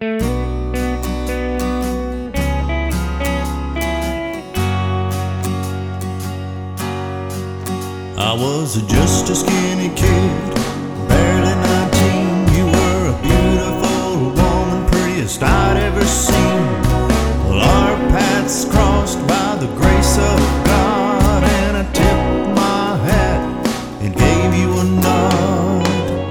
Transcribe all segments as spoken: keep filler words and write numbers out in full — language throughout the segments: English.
I was just a skinny kid, barely nineteen. You were a beautiful woman, prettiest I'd ever seen. Well, our paths crossed by the grace of God, and I tipped my hat and gave you a nod.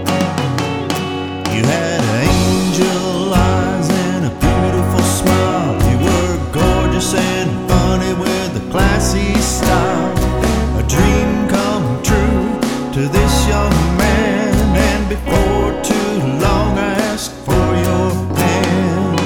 You had angel eyes and a beautiful smile. You were gorgeous and funny with a classy style. A dream come true to this young man, and before too long I asked for your hand.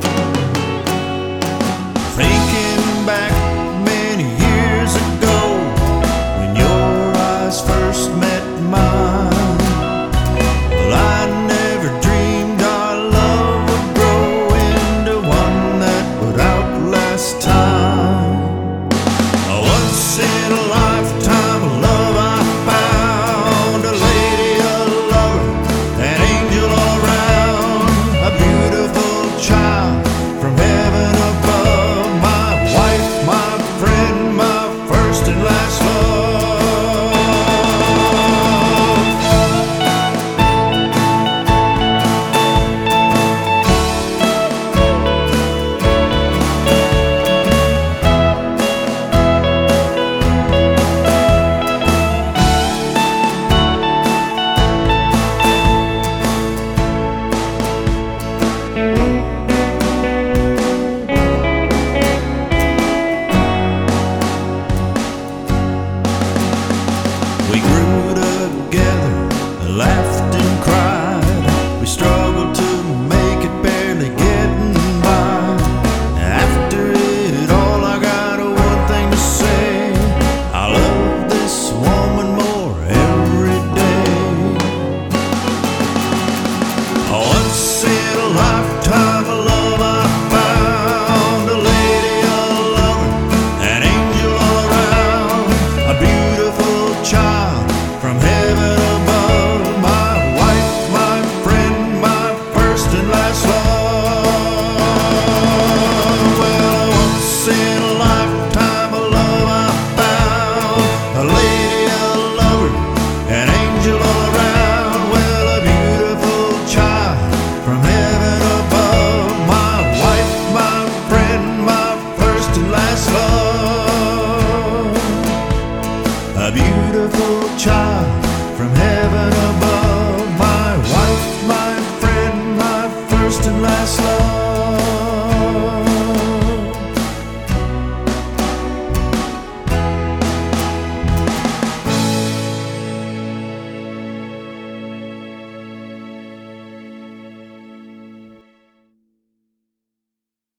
Thinking back many years ago, when your eyes first met mine, well, I never dreamed our love would grow into one that would outlast time. Once in a lifetime of love I found, a lady, a lover, an angel all around, a beautiful child from heaven above, my wife, my friend, my first and last love. We grew together, laughed and cried. We struggled to make it, barely getting by. After it all, I got one thing to say: I love this woman more every day. Once in a lifetime